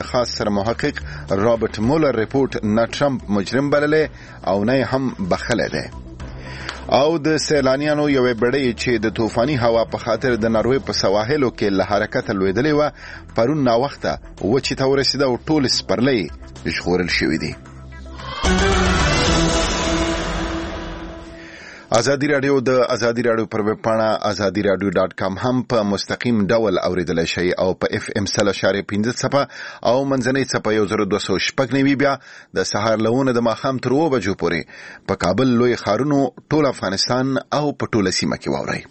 خاص سرمحقق رابرټ مولر ریپورت نه ټرمپ مجرم بللی او نه هم بخښلی دی. او د سیلانیانو یوې بېړۍ چې د طوفاني هوا په خاطر د ناروې په سواحلو کې له حرکته لوېدلې وه پرون ناوخته وچې ته ورسېده او ټول سپرلۍ ژغورل شوي دي. ازادي راډیو د ازادي راډیو پر ویب پاڼه azadiradio.com هم په مستقیم ډول اوریدلای شئ او په FM 100.5 څپه او منځنۍ څپه 1206 بیا د سهار لهونه د ماښام تر 2 بجو پورې په کابل لوی ښارونو ټول افغانستان او په ټوله سیمه کې واورئ.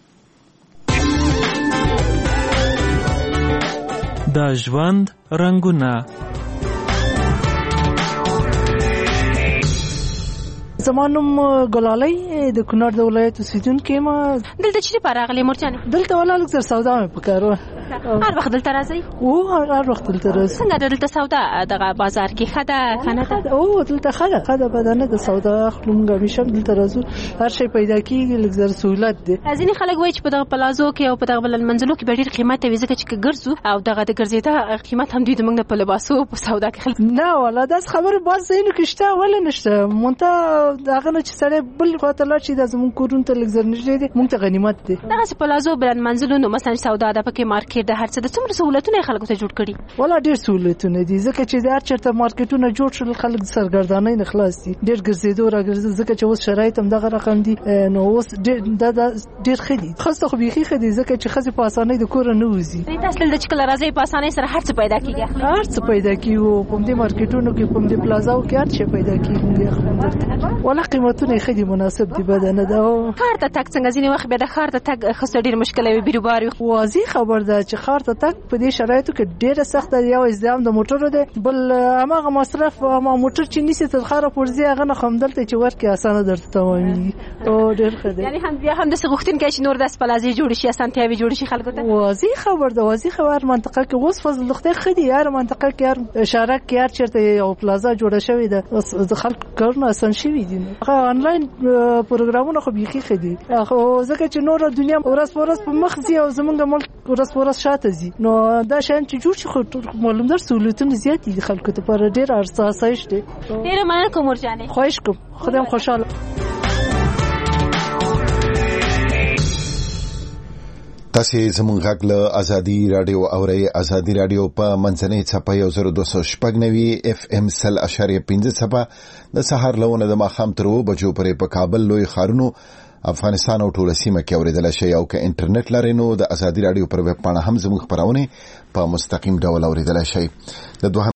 د ژوند رنګونه. زمانم ګلالۍ د کونړ د ولایت اوسیدونکې یم. دلته چیرې په راغلې مورجانې؟ دلته ولا لږ زر سودا مې په کار وه. هر وخت دلته راځئ؟ هر وخت دلته راځئ. څنګه د دلته سودا دغه بازار کې ښه ده که نه ده؟ دلته ښه ده بدنه د سودا اخلو موږ همیشه دلته راځو. هر شی پیدا کېږي، لږ زر سهولت دی. ځینې خلک وایي چې په دغه پلازو کې او په دغه بل منزلو کې به ډېر قیمت وي ځکه چې که ګرځو او دغه د ګرځېده قیمت هم دوی د موږ نه په لباسو په سودا کې خلک. نه والا داسې خبرې بعض ځایونو کې شته، ولې نشته. مونته هغه نه چې سړی بل خواته لاړ شي دا زموږ کورونو ته لږ زر نږدې دی، موږ ته غنیمت دی. دغسې پلازو بلند منزلونو مثلا سودا ده، پکې مارکېټ ده، هر څه ده. څومره سهولتونه یې خلکو ته جوړ کړي؟ والا ډېر سهولتونه دي ځکه چې هر چېرته مارکېټونه جوړ شول خلک د سرګردانۍ نه خلاص دي. ډېر ګرځېدو راګرځېدو ځکه چې اوس شرایط هم دغه رقم دي. نو اوس دا ډېر ښه دي. ښځو ته خو بیخي ښه دي ځکه چې ښځې په اسانۍ د کوره نه وځي. تاسو دلته چې کله راځئ په اسانۍ سره هر څه پیدا کېږي؟ هر څه پیدا کېږي. په همدې مارکېټونو کې په همدې پلازاو کې هر شی پیدا کېږي. والا قیمتونه یې ښه دي، مناسب دي، بده نه ده. ښار ته تګ څنګه؟ ځینې وخت بیا د ښار ته تګ ښځو ډېر مشکله وي، بیروبار وي. واضح خبر ده چې ښار ته تګ په دې شرایطو کې ډېره سخته ده. یو ازدحام د موټرو دی، بل هماغه مصرف هماغه موټر چې نیسي تر ښاره پورې ځي هغه نه خو همدلته چې ورکړي اسانه درته تمامېږي. ډېر ښه دی. یعنې بیا هم داسې غوښتونکی چې نور داسې پلازې جوړې شي، اسانتیاوې جوړې شي خلکو ته. واضح خبر ده، واضح خبر. هر منطقه کې اوس فضل د خدای ښه دي. هر منطقه کې هر اشاره کې هر چېرته یو پلازا جوړه شوې ده، د خلکو کارونه اسان شوي دي. هغه آنلاین پروګرامونه خو بیخي ښه دي، خو ځکه چې نور دنیا ورځ په ورځ په مخ ځي او زمونږ ملک ورځ په ورځ شاته ځي، نو دا شیان چې جوړ شي خو معلوم ده سهولتونه زیات دي خلکو ته، پر ډېر اسایش دی. ډېره مننه کوم مورجانې. خواهش کوم، خدای خوشحاله. تاسې زموږ غږ له ازادي راډیو اورئ. ازادي راډیو په منځنۍ څپه 1206 FM 100.5 څپه د سهار لهونه د ماښام تر 2 بجو پورې په کابل لوی ښارونو افغانستان او ټوله سیمه کې اوریدلای شئ. او که انټرنیټ لرئ نو د ازادي راډیو پر ویب پاڼه هم زموږ خپرونې په مستقیم ډول اوریدلای شئ. د